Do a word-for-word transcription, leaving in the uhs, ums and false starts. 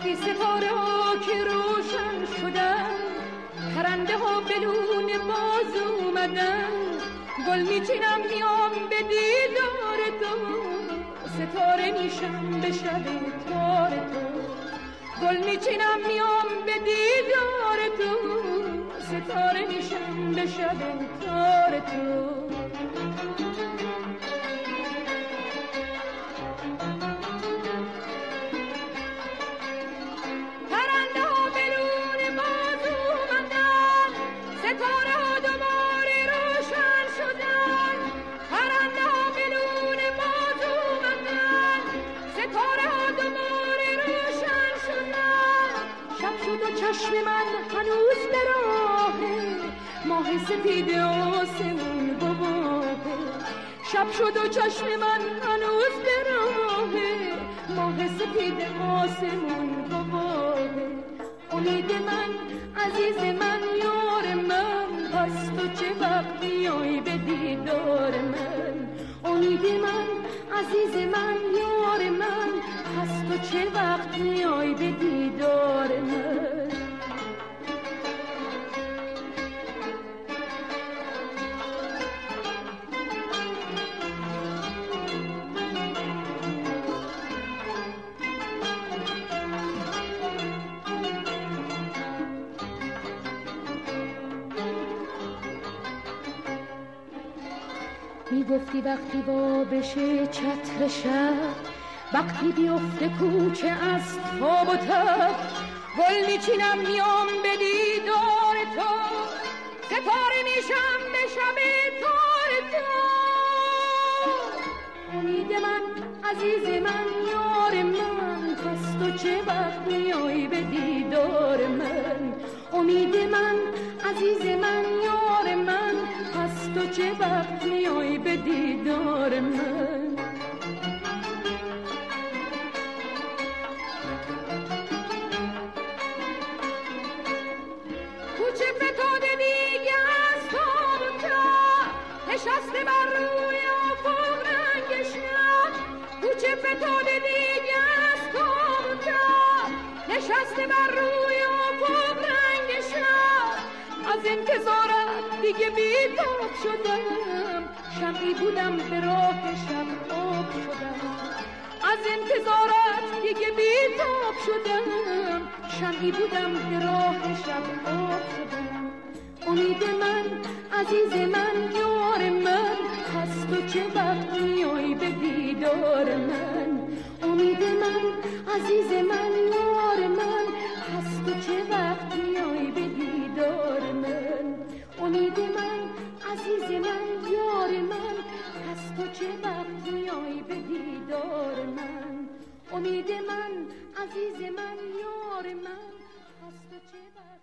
ای ستاره ها که روشن شدن، پرنده ها بدون باز اومدن، گل میچینم میام به دیدار تو، ستاره میشم به شب تار تو، گل میچینم میام به دیدار تو، ستاره میشم به شب تار تو. پرنده ها بدون باز اومدن، ستاره ها دوباره روشن شدن، پرنده ها بدون باز اومدن، ستاره ها دوباره روشن شدن. شب شد و چشم من هنوز به راهه، ماه سپید آسمون گواهه. شب شد و چشم من هنوز به راهه، ماه سپید آسمون گواهه. امید من عزیز من یار من، پس تو چه وقت میای به دیدار من. امید من عزیز من یار من، پس تو چه وقت میای به دیدار من. میگفتی وقتی وا بشه چتر شب، وقتی بیفته کوچه از تاب و تب، گل میچینم میام به دیدار تو، ستاره میشم به شب تار تو. امید من عزیز من یار من، پس تو چه وقت میای به دیدار من. امید من عزیز من یار من، پس تو چه وقت میای به دیدار من. کوچه فتاده دیگه از تاب و تب، نشسته بر روی افق رنگ شب. کوچه فتاده دیگه از تاب و تب، نشسته بر روی افق رنگ شب. از انتظارت دیگه بی‌تاب شدم، شمعی بودم به راه شب آب شدم. از انتظارت دیگه بی‌تاب شدم، شمعی بودم به راه شب آب شدم. امید من عزیز من یار من، پس تو چه وقت میای به دیدار من. امید من عزیز من یار من، پس تو چه وقت میای به دیدار من. امید من عزیز من یار من، پس تو چه وقت میای به دیدار من. امید من عزیز من یار من، پس تو چه وقت